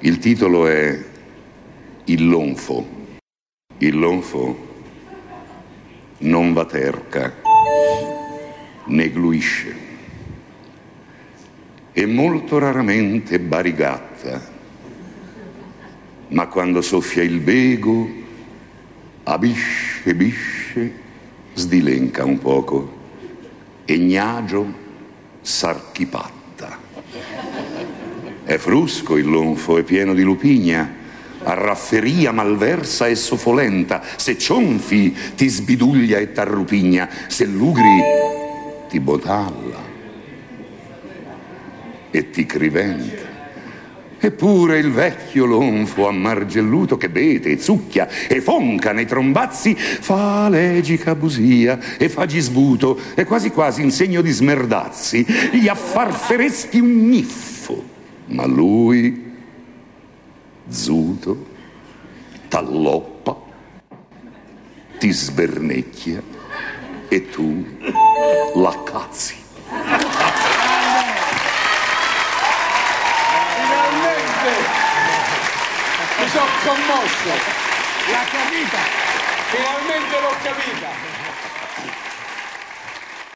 Il titolo è Il Lonfo. Il Lonfo non va terca né gluisce e molto raramente barigatta, ma quando soffia il bego abisce, bisce, sdilenca un poco e gnagio s'archipatta. È frusco il lonfo, è pieno di lupigna, a rafferia malversa e sofolenta, se cionfi ti sbiduglia e t'arrupigna, se lugri ti botalla e ti criventa. Eppure il vecchio lonfo ammargelluto che bete e zucchia e fonca nei trombazzi fa legica busia e fa gisbuto e quasi quasi in segno di smerdazzi gli affarferesti un niffo, ma lui zuto t'alloppa, ti sbernecchia e tu l'accazzi. Mi sono commosso. L'ha capita. Finalmente l'ho capita.